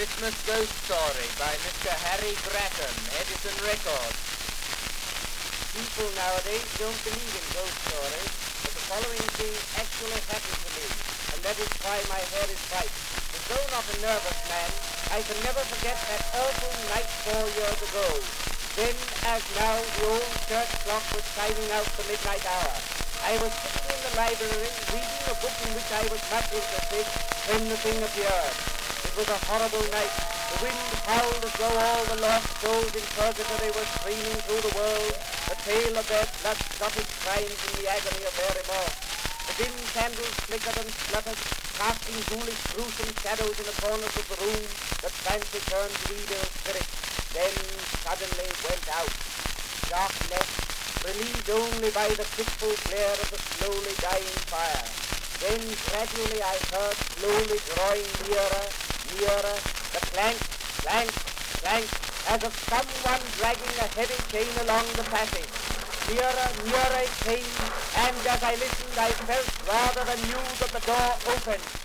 Christmas Ghost Story by Mr. Harry Grattan, Edison Records. People nowadays don't believe in ghost stories, but the following thing actually happened to me, and that is why my hair is white. And though not a nervous man, I can never forget that awful night 4 years ago. Then, as now, the old church clock was chiming out the midnight hour. I was sitting in the library, reading a book in which I was much interested, when the thing appeared. It was a horrible night. The wind howled as though all the lost souls in purgatory were streaming through the world, a tale of their blood-clotted crimes in the agony of their remorse. The dim candles flickered and spluttered, casting ghoulish, gruesome shadows in the corners of the room that fancy turned to evil spirits, then suddenly went out. Darkness, relieved only by the fitful glare of the slowly dying fire. Then gradually I heard slowly drawing nearer, the clank, clank, clank, as of someone dragging a heavy chain along the passage. Nearer it came, and as I listened I felt rather than knew that the door opened.